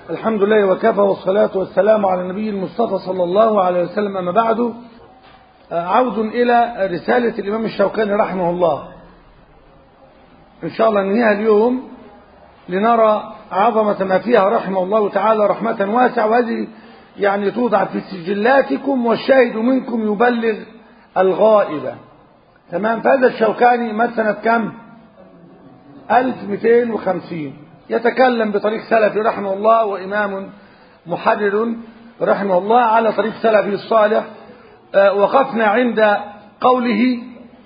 الحمد لله وكفى والصلاة والسلام على النبي المصطفى صلى الله عليه وسلم. أما بعد، عود إلى رسالة الإمام الشوكاني رحمه الله، إن شاء الله ننهيها اليوم لنرى عظمة ما فيها رحمه الله تعالى رحمة واسعة، وهذه يعني توضع في سجلاتكم والشاهد منكم يبلغ الغائبة. تمام. فهذا الشوكاني مات سنة كم؟ 1250. يتكلم بطريق سلفي رحمه الله، وإمام محرر رحمه الله على طريق سلفي الصالح. وقفنا عند قوله: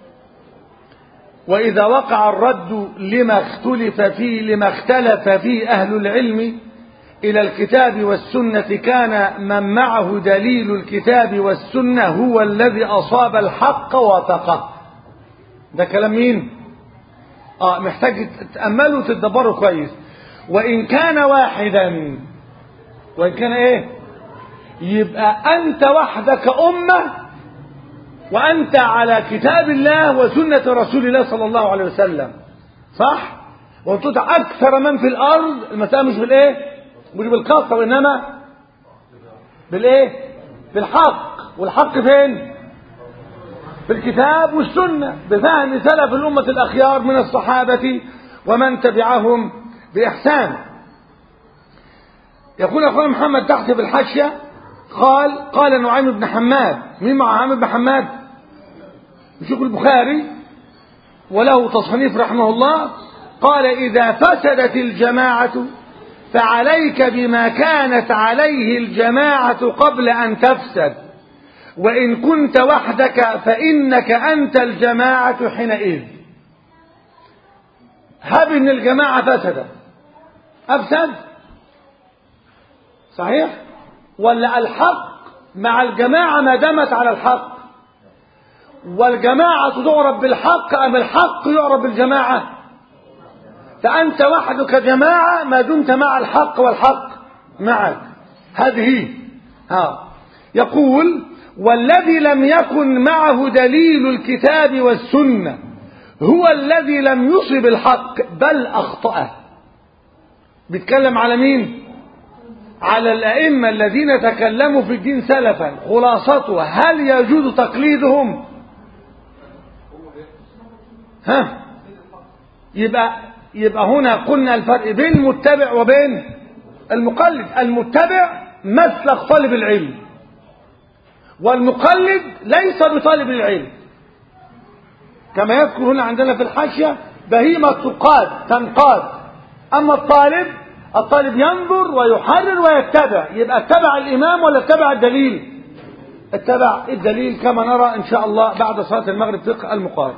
وإذا وقع الرد لما اختلف فيه أهل العلم إلى الكتاب والسنة، كان من معه دليل الكتاب والسنة هو الذي أصاب الحق وثقه. ده كلام مين؟ محتاج تتأملوا وتتدبروا كويس. وإن كان واحدا، وإن كان إيه؟ يبقى أنت وحدك أمة، وأنت على كتاب الله وسنة رسول الله صلى الله عليه وسلم، صح؟ وأنت أكثر من في الأرض. المسألة مش بالإيه؟ مش بالكثرة، وإنما بالإيه؟ بالحق. والحق فين؟ في الكتاب والسنة، بفهم سلف الأمة الأخيار من الصحابة ومن تبعهم بإحسان. يقول أخونا محمد تحت في الحاشية: قال نعيم بن حماد. مين مع نعيم بن حماد؟ يشوف البخاري وله تصنيف رحمه الله. قال: إذا فسدت الجماعة فعليك بما كانت عليه الجماعة قبل أن تفسد، وإن كنت وحدك فإنك أنت الجماعة حينئذ. هب إن الجماعة فسدت، أفسد صحيح؟ ولا الحق مع الجماعة ما دامت على الحق؟ والجماعة تعرف بالحق أم الحق يعرف بالجماعة؟ فأنت وحدك جماعة ما دمت مع الحق والحق معك. هذه يقول: والذي لم يكن معه دليل الكتاب والسنة هو الذي لم يصب الحق بل أخطأه. بيتكلم على مين؟ على الأئمة الذين تكلموا في الدين سلفا. خلاصته: هل يجوز تقليدهم؟ يبقى هنا قلنا الفرق بين المتبع وبين المقلد. المتبع مسلك طالب العلم، والمقلد ليس بطالب العلم، كما يذكر هنا عندنا في الحاشية: بهيمة تنقاد. أما الطالب ينظر ويحرر ويتبع. يبقى اتبع الإمام ولا اتبع الدليل؟ اتبع الدليل، كما نرى إن شاء الله بعد صلاة المغرب فقه المقارن.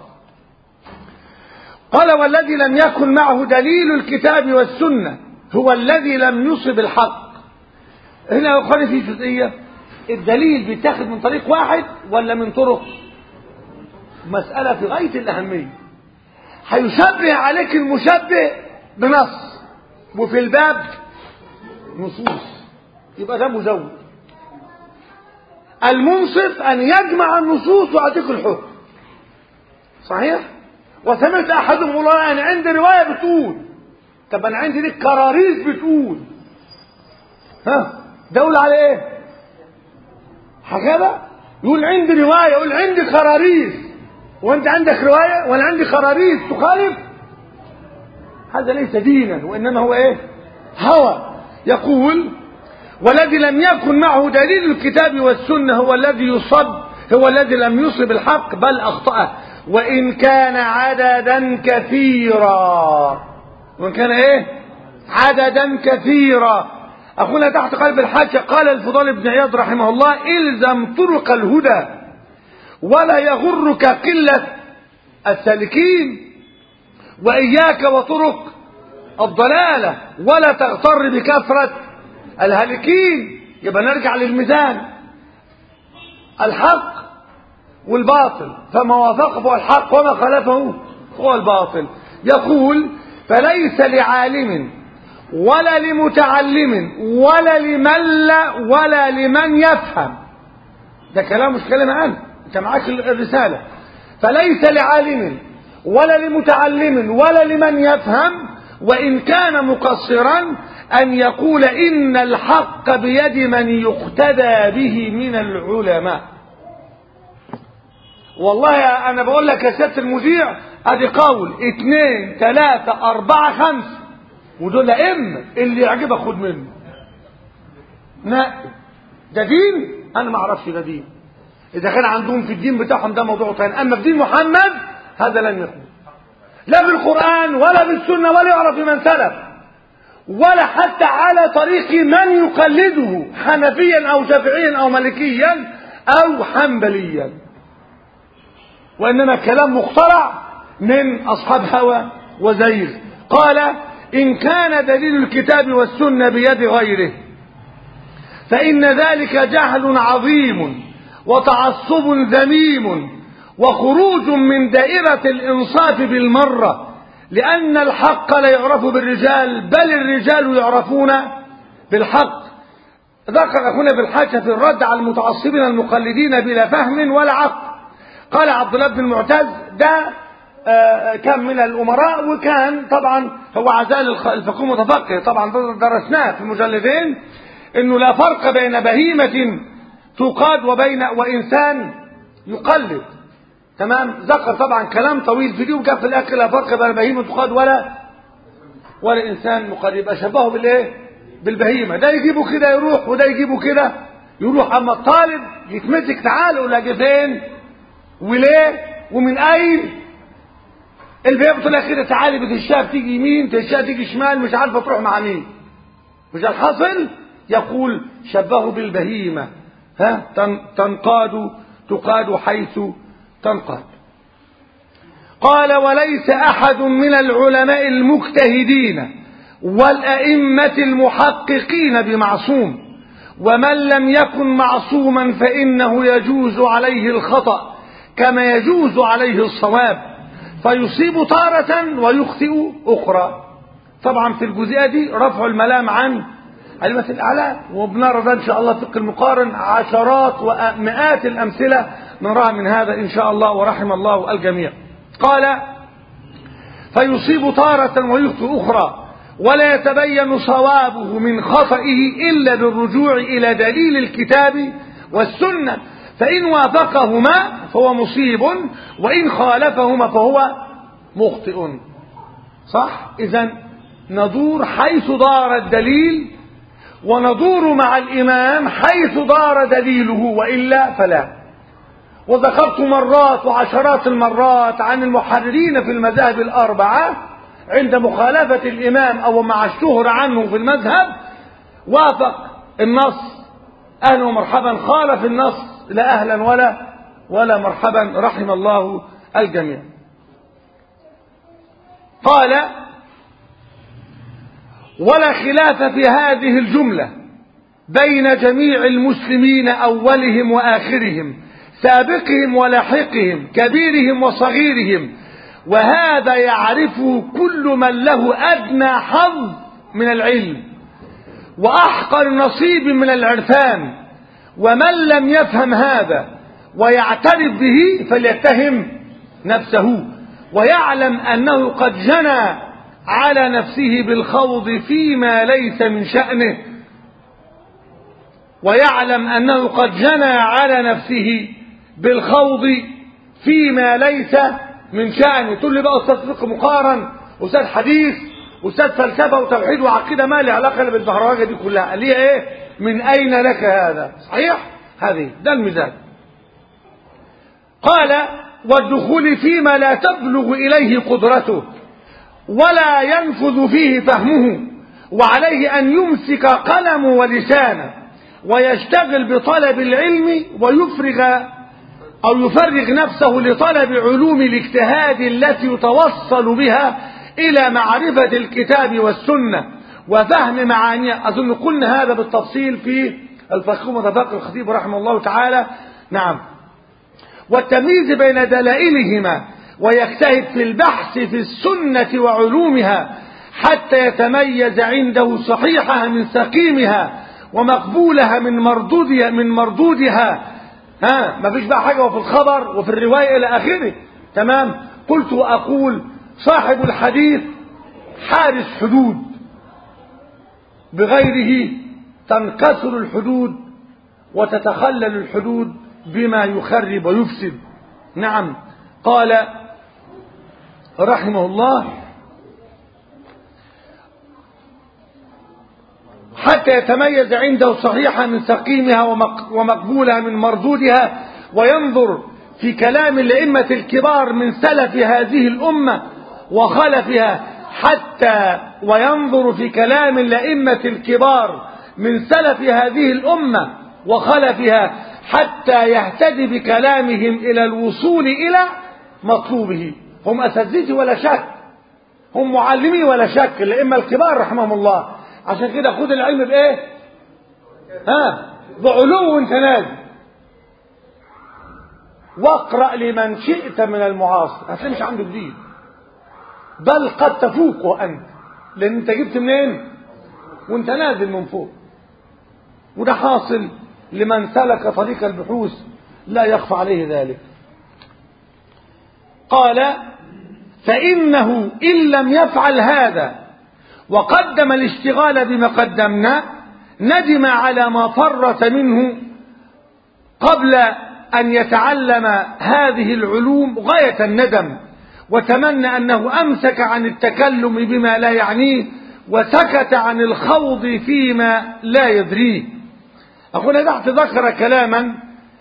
قال: والذي لم يكن معه دليل الكتاب والسنة هو الذي لم يصب الحق. هنا يقال في جزئية: الدليل بيتاخد من طريق واحد ولا من طرق؟ مسألة في غاية الأهمية. هيشبه عليك المشبه بنص، وفي الباب نصوص، يبقى ده مزود. المنصف أن يجمع النصوص ويعطيك الحكم، صحيح؟ وسمعت أحدهم يقول: أنا عندي رواية بتقول. طب أنا عندي لك كراريس بتقول. ده يقول على إيه؟ حكذا يقول عندي رواية، يقول عندي خراريس، وأنت عندك رواية ولا عندي خراريس تخالف. هذا ليس دينا، وإنما هو إيه؟ هوى. يقول: والذي لم يكن معه دليل الكتاب والسنة هو الذي لم يصب الحق بل أخطأه، وإن كان عددا كثيرا. وإن كان إيه؟ عددا كثيرا. أخونا تحت قلب الحاشية قال الفضيل بن عياض رحمه الله: إلزم طرق الهدى ولا يغرك قلة السالكين، وإياك وطرق الضلالة ولا تغتر بكثرة الهالكين. يبقى نرجع للميزان: الحق والباطل، فما وافقه فهو الحق وما خالفه هو الباطل. يقول: فليس لعالم ولا لمتعلم ولا لمن يفهم. ده كلام مش كلام أنا، انت معاك الرسالة. فليس لعالم ولا لمتعلم ولا لمن يفهم وإن كان مقصرا أن يقول إن الحق بيد من يقتدى به من العلماء. والله أنا بقول لك يا سيادة المذيع، أدي قول 2 3 4 5 ودول أئمة، اللي يعجبك خد منه. لا ده دين، أنا ما أعرفش ده دين. إذا كان عندهم في الدين بتاعهم ده موضوع ثاني، أما في دين محمد هذا لن يكون، لا بالقرآن ولا بالسنة ولا يعرف من سلف، ولا حتى على طريق من يقلده حنفيا أو شافعيا أو مالكيا أو حنبليا، وإنما كلام مخترع من أصحاب هوى وزيغ. قال إن كان دليل الكتاب والسنة بيد غيره فإن ذلك جهل عظيم وتعصب ذميم وخروج من دائرة الإنصاف بالمرة، لأن الحق لا يعرف بالرجال بل الرجال يعرفون بالحق. ذكر أخونا بالحاشة في الرد على المتعصبين المقلدين بلا فهم ولا عقل. قال عبد الله بن المعتز ده كان من الأمراء، وكان طبعا هو عزال الفقيه متفقه، طبعا درسناه في مجلدين انه لا فرق بين بهيمة تقاد وإنسان يقلد. تمام. ذكر طبعا كلام طويل في دي، وجاب في الاخر لا فرق بين بهيمة تقاد ولا انسان مقلد. يبقى شبهه بالايه؟ بالبهيمة، ده يجيبه كده يروح وده يجيبه كده يروح. اما الطالب يتمسك تعالى ولا جه فين وليه ومن اين. البهيمة بتقول لك كده تعالي بتشاها بتيجي يمين تشاها تيجي شمال، مش عارفه تروح مع مين. مش الحاصل يقول شبهه بالبهيمة، تقاد حيث تنقاد. قال وليس أحد من العلماء المجتهدين والأئمة المحققين بمعصوم، ومن لم يكن معصوما فإنه يجوز عليه الخطأ كما يجوز عليه الصواب، فيصيب تارة ويخطئ أخرى. طبعا في الجزئية دي رفع الملام عن علمة الأعلى، وبنرى ده إن شاء الله فقه المقارن عشرات ومئات الأمثلة نراها من هذا إن شاء الله، ورحم الله الجميع. قال فيصيب تارة ويخطئ أخرى، ولا يتبين صوابه من خطئه إلا بالرجوع إلى دليل الكتاب والسنة، فإن وافقهما فهو مصيب وإن خالفهما فهو مخطئ. صح؟ إذن ندور حيث دار الدليل، وندور مع الإمام حيث دار دليله، وإلا فلا. وذكرت مرات وعشرات المرات عن المحررين في المذاهب الأربعة عند مخالفة الإمام أو مع الشهر عنه في المذهب، وافق النص أهلا ومرحبا، خالف النص لا أهلا ولا مرحبا، رحم الله الجميع. قال ولا خلاف في هذه الجملة بين جميع المسلمين أولهم وآخرهم، سابقهم ولاحقهم، كبيرهم وصغيرهم، وهذا يعرفه كل من له أدنى حظ من العلم وأحقر نصيب من العرفان. ومن لم يفهم هذا ويعترف به فليتهم نفسه، ويعلم أنه قد جنى على نفسه بالخوض فيما ليس من شأنه، ويعلم أنه قد جنى على نفسه بالخوض فيما ليس من شأنه. تقول لي بقى أستاذ فقه مقارن، أستاذ حديث، أستاذ فلسفة وتوحيد وعقيدة، ما لي علاقة بالبهرجة دي كلها، قال لي إيه من أين لك هذا؟ صحيح؟ هذه ده الميزان. قال والدخول فيما لا تبلغ إليه قدرته ولا ينفذ فيه فهمه، وعليه أن يمسك قلمه ولسانه ويشتغل بطلب العلم يفرغ نفسه لطلب علوم الاجتهاد التي يتوصل بها إلى معرفة الكتاب والسنة وفهم معانيها. أظن قلنا هذا بالتفصيل في الفقيه متفقه الخطيب رحمه الله تعالى. نعم. والتمييز بين دلائلهما، ويجتهد في البحث في السنة وعلومها حتى يتميز عنده صحيحها من سقيمها ومقبولها من مردودها. ما فيش بقى حاجة وفي الخبر وفي الرواية إلى آخره. تمام. قلت وأقول صاحب الحديث حارس حدود، بغيره تنكسر الحدود وتتخلل الحدود بما يخرب ويفسد. نعم. قال رحمه الله: حتى يتميز عنده صحيحة من سقيمها ومقبولها من مردودها، وينظر في كلام الأئمة الكبار من سلف هذه الأمة وخلفها، وينظر في كلام الأئمة الكبار من سلف هذه الأمة وخلفها حتى يهتدي بكلامهم إلى الوصول إلى مطلوبه. هم أساتذتي ولا شك، هم معلمي ولا شك، الأئمة الكبار رحمهم الله. عشان كده خد العلم بإيه؟ بعلو وتنازل، واقرأ لمن شئت من المعاصر، هتلاقي مش عنده جديد، بل قد تفوقه أنت، لأن أنت جبت منين؟ وأنت نازل من فوق. وده حاصل لمن سلك طريق البحوث، لا يخفى عليه ذلك. قال: فإنه إن لم يفعل هذا وقدم الاشتغال بما قدمنا ندم على ما فرط منه قبل أن يتعلم هذه العلوم غاية الندم، وتمنى أنه أمسك عن التكلم بما لا يعنيه وسكت عن الخوض فيما لا يدريه. أخونا تحت ذكر كلاما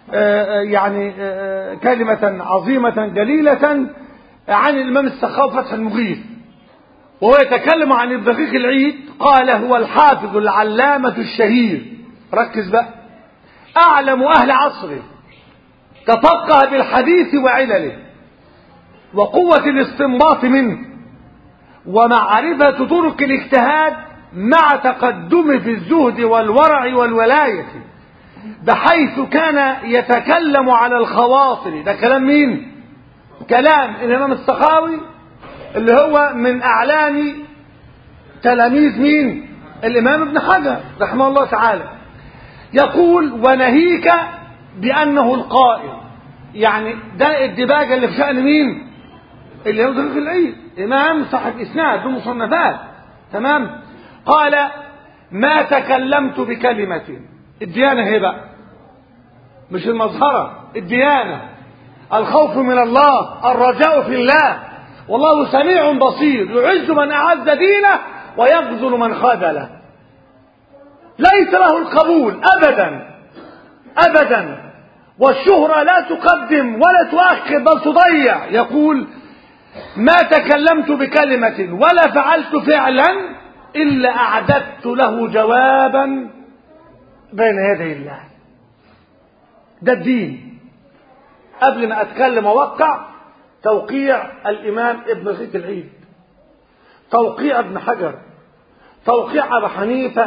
كلمة عظيمة جليلة عن الإمام السخاوي فتح المغيث، وهو يتكلم عن الدقيق العيد. قال: هو الحافظ العلامة الشهير، ركز بقى، أعلم أهل عصره، تفقه بالحديث وعلله وقوة الاستنباط منه ومعرفة طرق الاجتهاد مع تقدمه في الزهد والورع والولاية، بحيث كان يتكلم على الخواطر. ده كلام مين؟ كلام الإمام السخاوي، اللي هو من أعلام تلاميذ مين؟ الإمام ابن حجر رحمه الله تعالى. يقول: ونهيك بأنه القائل، يعني ده الدباجة اللي في شأن مين؟ اللي هو دقيق العيد، إمام صاحب إسناد ومصنفات، تمام. قال: ما تكلمت بكلمة، الديانة هي بقى مش المظهرة، الديانة، الخوف من الله، الرجاء في الله، والله سميع بصير، يعز من أعز دينه ويخذل من خذله، ليس له القبول أبدا أبدا، والشهرة لا تقدم ولا تؤخر بل تضيع. يقول: ما تكلمت بكلمة ولا فعلت فعلا إلا أعددت له جوابا بين يدي الله. ده الدين. قبل ما أتكلم أوقع توقيع الإمام ابن دقيق العيد، توقيع ابن حجر، توقيع أبو حنيفة،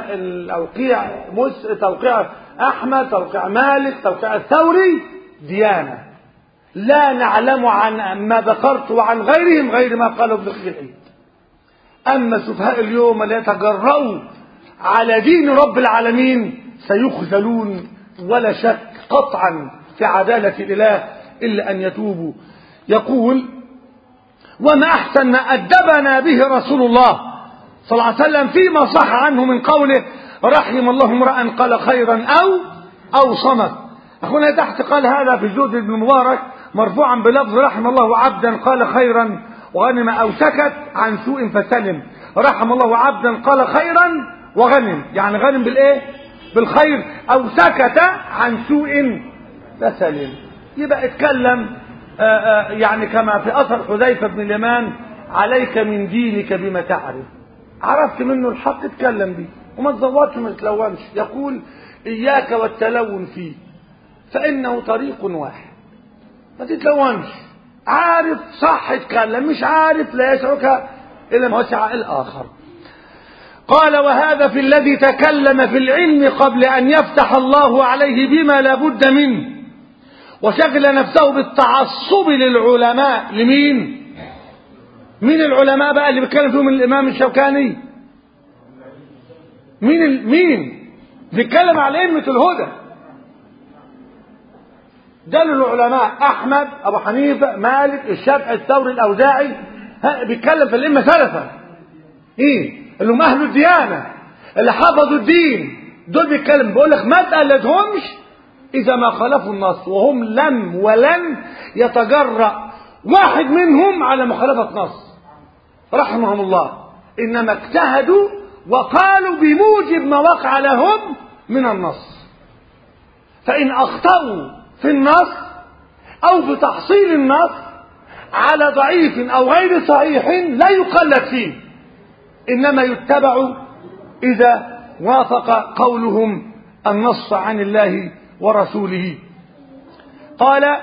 توقيع أحمد، توقيع مالك، توقيع الثوري، ديانة لا نعلم عن ما ذكرت وعن غيرهم غير ما قاله ابن دقيق العيد. أما سفهاء اليوم اللي يتجرؤوا على دين رب العالمين سيخذلون ولا شك قطعا في عدالة الإله إلا أن يتوبوا. يقول: وما أحسن ما أدبنا به رسول الله صلى الله عليه وسلم فيما صح عنه من قوله: رحم الله امرأ قال خيرا أو صمت. أخونا تحت قال هذا في جود بن مبارك مرفوعا بلفظ: رحم الله عبدا قال خيرا وغنم أو سكت عن سوء فسلم. رحم الله عبدا قال خيرا وغنم، يعني غنم بالإيه؟ بالخير، أو سكت عن سوء فسلم. يبقى اتكلم يعني كما في أثر حذيفة بن اليمان: عليك من دينك بما تعرف، عرفت منه الحق اتكلم به وما تزودش وما تتلونش. يقول: إياك والتلون فيه فإنه طريق واحد، ما تتلونش، عارف صح اتكلم، مش عارف لا يسعك إلا ما وسع الآخر. قال: وهذا في الذي تكلم في العلم قبل أن يفتح الله عليه بما لا بد منه، وشغل نفسه بالتعصب للعلماء. لمين؟ مين العلماء بقى اللي بيتكلم فيهم الإمام الشوكاني؟ مين بيتكلم على أئمة الهدى؟ ده العلماء: أحمد، أبو حنيفة، مالك، الشافعي، الثوري، الأوزاعي، بيتكلم في الأئمة سلفا. ايه اللي هم اهل الديانة اللي حفظوا الدين، دول بيتكلم بيقول لك ما تقلدهمش اذا ما خالفوا النص، وهم لم ولن يتجرأ واحد منهم على مخالفة نص رحمهم الله، انما اجتهدوا وقالوا بموجب ما وقع لهم من النص. فان اخطأوا في النص او في تحصيل النص على ضعيف او غير صحيح لا يقلد فيه، انما يتبع اذا وافق قولهم النص عن الله ورسوله. قال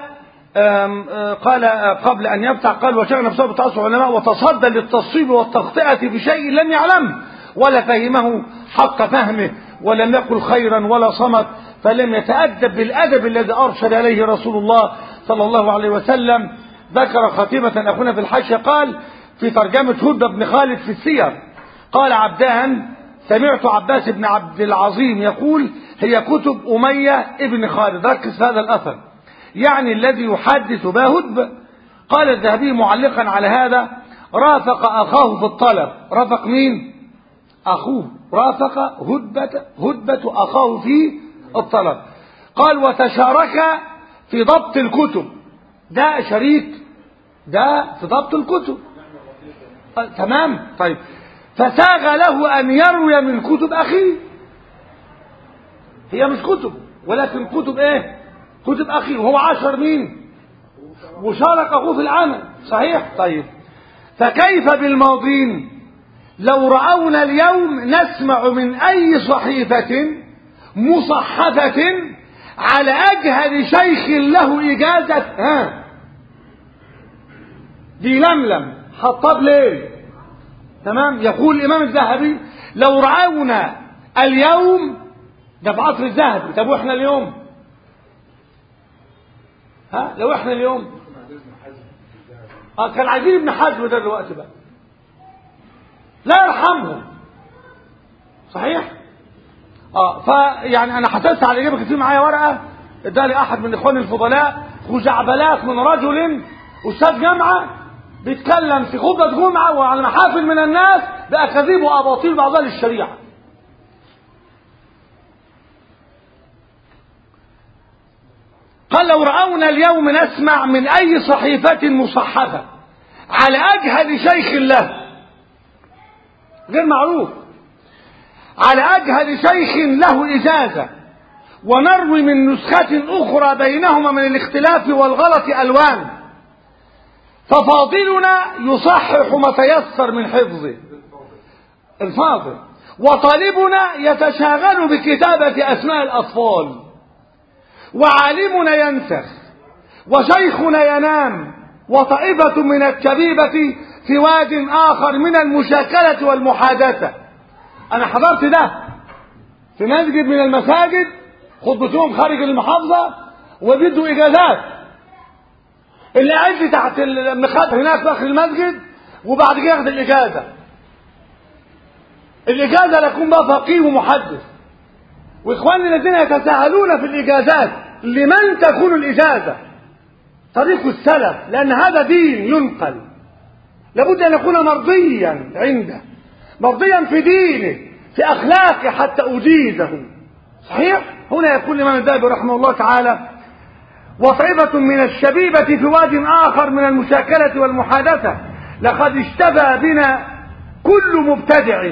قبل ان يفتح قال وشغل نفسه بتعصب العلماء وتصدى للتصويب والتخطئة بشيء لم يعلمه ولا فهمه حق فهمه ولم يقل خيرا ولا صمت، فلم يتأدب بالأدب الذي أرشد إليه رسول الله صلى الله عليه وسلم. ذكر خطيبة أخونا في الحاشية قال في ترجمة هدى بن خالد في السير قال عبدان سمعت عباس بن عبد العظيم يقول هي كتب أمية ابن خالد. ركز في هذا الأثر، يعني الذي يحدث به هدبة. قال الذهبي معلقا على هذا رافق أخاه في الطلب. رافق مين؟ أخوه. رافق هدبة أخاه في الطلب. قال وتشارك في ضبط الكتب. ده شريك ده في ضبط الكتب. تمام. طيب فساغ له أن يروي من كتب أخيه. هي مش كتب ولكن كتب ايه؟ كتب أخيه. وهو عاشر مين؟ وشارك أخوه في العمل. صحيح. طيب فكيف بالماضين؟ لو رأونا اليوم نسمع من أي صحيفة مصحفة على أجهل شيخ له إجازة دي لملم حطاب ليه. تمام. يقول الإمام الذهبي لو رأونا اليوم ده في عصر الذهبي. طب واحنا اليوم لو احنا اليوم كان عايزين ابن حزم ده دلوقتي بقى لا يرحمهم. صحيح. فيعني انا حسست على الاجابه كتير. معايا ورقه ادالي احد من اخواني الفضلاء خزعبلات من رجل استاذ جامعه بيتكلم في خطبه جمعه وعلى محافل من الناس باكاذيب واباطيل بعضها للشريعه. قال لو رأونا اليوم نسمع من أي صحيفة مصحفة على أجهل شيخ له غير معروف على أجهل شيخ له إجازة ونروي من نسخة أخرى بينهما من الاختلاف والغلط ألوان، ففاضلنا يصحح ما تيسر من حفظه الفاضل، وطالبنا يتشاغل بكتابة أسماء الأطفال، وعالمنا ينسخ، وشيخنا ينام، وطائفة من الشبيبة في واد آخر من المشاكلة والمحادثة. أنا حضرت ده في مسجد من المساجد خطبتهم خارج المحافظة وبيدوا إجازات. اللي قاعد تحت المخاد هناك في آخر المسجد وبعد كده ياخد الإجازة. الإجازة لكم بقى فقيه ومحدث. وإخواننا الذين يتساهلون في الإجازات لمن تكون الإجازة؟ طريق السلف، لأن هذا دين ينقل لابد أن يكون مرضيا عنده، مرضيا في دينه في أخلاقه حتى أجيزه. صحيح. هنا يقول الإمام الذهبي رحمه الله تعالى وطائفة من الشبيبة في واد آخر من المشاكلة والمحادثة لقد اشتبى بنا كل مبتدع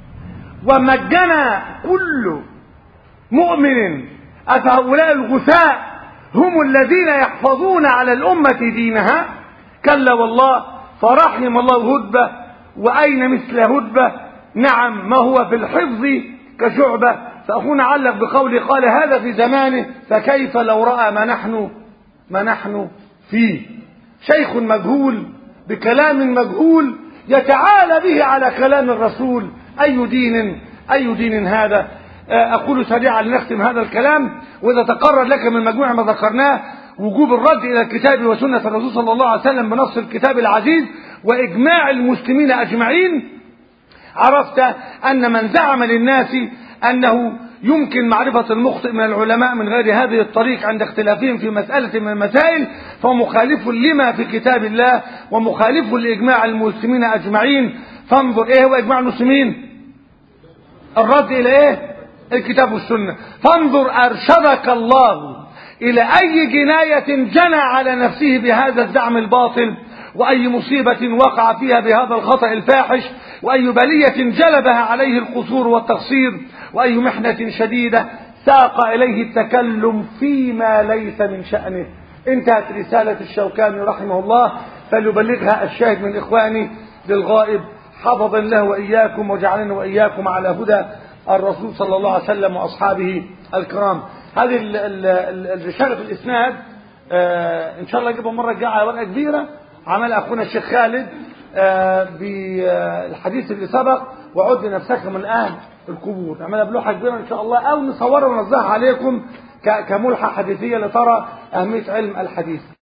ومجنا كل مؤمن، أفهؤلاء الغثاء هم الذين يحفظون على الأمة دينها؟ كلا والله، فرحم الله هدبة. وأين مثل هدبة؟ نعم، ما هو في الحفظ كشعبة. فأخونا علق بقوله قال هذا في زمانه، فكيف لو رأى ما نحن فيه؟ شيخ مجهول بكلام مجهول يتعالى به على كلام الرسول. أي دين هذا؟ أقول سريعا لنختم هذا الكلام. وإذا تقرر لك من مجموع ما ذكرناه وجوب الرد إلى الكتاب وسنة الرسول صلى الله عليه وسلم بنص الكتاب العزيز وإجماع المسلمين أجمعين، عرفت أن من زعم للناس أنه يمكن معرفة المخطئ من العلماء من غير هذه الطريق عند اختلافهم في مسألة من المسائل فهو مخالف لما في كتاب الله ومخالف لإجماع المسلمين أجمعين. فانظر ايه هو اجماع المسلمين؟ الرد الى ايه؟ الكتاب والسنة. فانظر ارشدك الله الى اي جناية جنى على نفسه بهذا الزعم الباطل، واي مصيبة وقع فيها بهذا الخطأ الفاحش، واي بلية جلبها عليه القصور والتقصير، واي محنة شديدة ساق اليه التكلم فيما ليس من شأنه. انتهت رسالة الشوكاني رحمه الله، فليبلغها الشاهد من إخواني للغائب، حفظ الله وإياكم وجعلنا وإياكم على هدى الرسول صلى الله عليه وسلم وأصحابه الكرام. هذه الرسالة في الإسناد إن شاء الله أجيبها مرة الجاية على ورقة كبيرة، عمل أخونا الشيخ خالد بالحديث اللي سبق، وعد نفسك من أهل القبور، نعملها بلوحة كبيرة إن شاء الله، أو نصورها ونوزعها عليكم كملحة حديثية لترى أهمية علم الحديث.